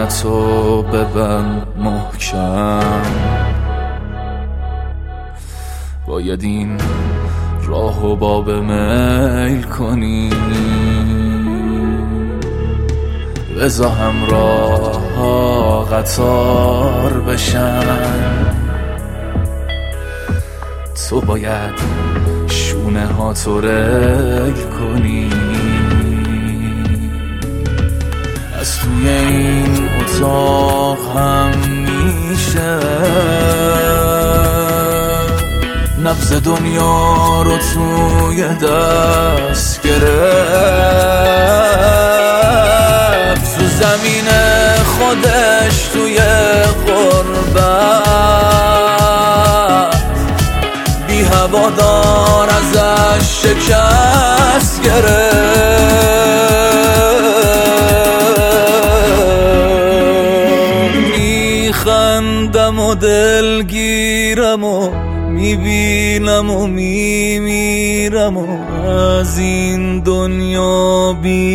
چشماتو ببند محکم، باید این راهو باب میل کنی، بذار همراه ها قطار بشن، تو باید شونه ها تو ریل کنی. از توی این اتاق هم میشه نبض دنیا رو توی دست گرفت، تو زمین خودش توی غربت بی هوادار ازش شکست گرفت. میخندم و دلگیرم و میبینم و میمیرم و از این دنیا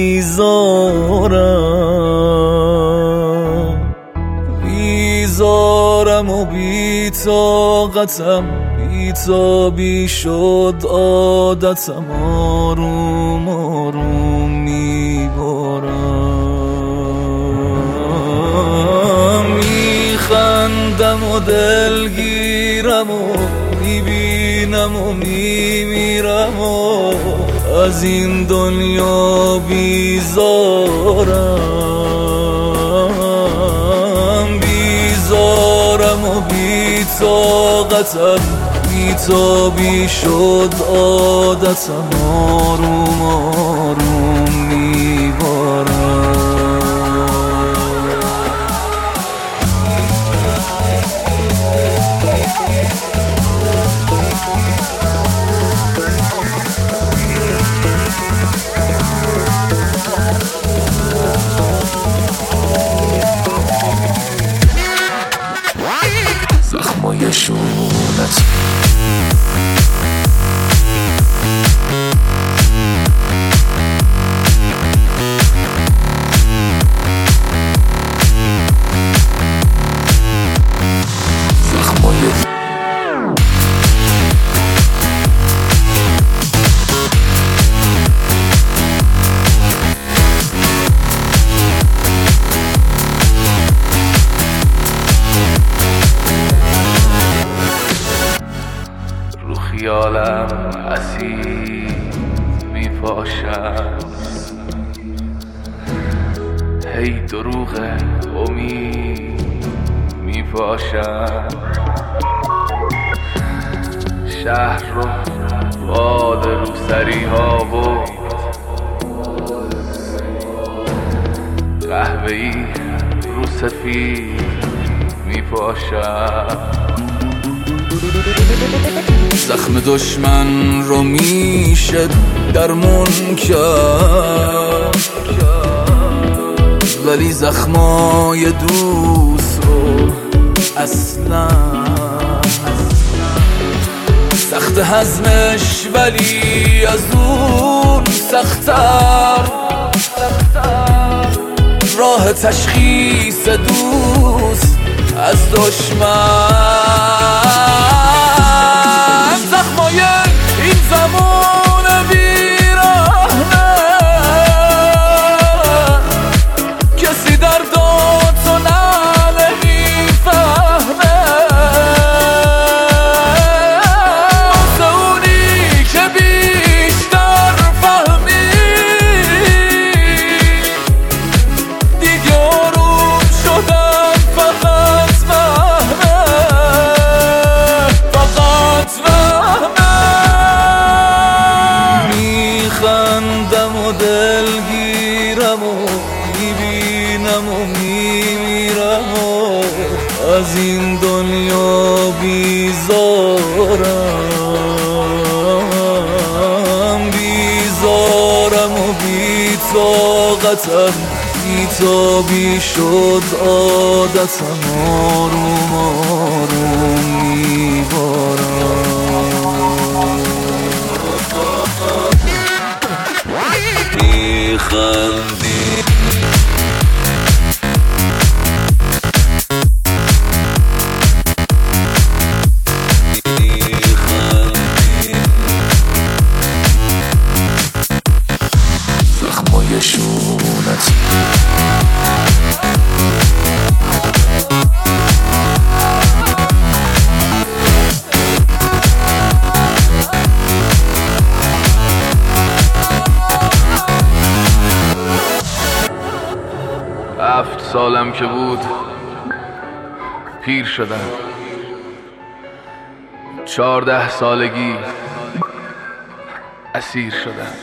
بیزارم و بی‌طاقتم، بی‌تابی شد عادتم، آروم آروم میبارم. میخندم و دلگیرم و میبینم و میمیرم و از این دنیا بیزارم و بی‌طاقتم، بی‌تابی شد عادتم، آروم آروم میبارم. زخمای شونت خیالم اسیر میپاشم، هی دروغ امید میپاشم، شهر رو باد روسری ها و قهوه‌ای رو سفید میپاشم. زخم دشمن رو میشه درمون کرد، ولی زخمای دوست رو اصلا سخت هضمش، ولی از اون سخت‌تر راه تشخیص دوست از دشمن. زخمای این زمان بیرحمه، کسی درداتو نمیفهمه، واسه اونی که بیشتر فهمی دیگه آروم شدن فقط وهمه، فقط وهمه. میخندم و دلگیرم و میبینم و میمیرم و از این دنیا بیزارم و بی‌طاقتم، بی‌تابی شد عادتم، آروم آروم میبارم. میخندی سالم که بود پیر شدم. 14 سالگی اسیر شدم.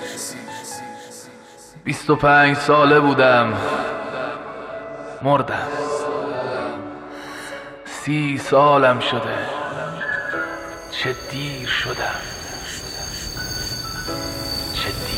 25 ساله بودم مردم. 30 سالم شده چه دیر شدم، چه دیر.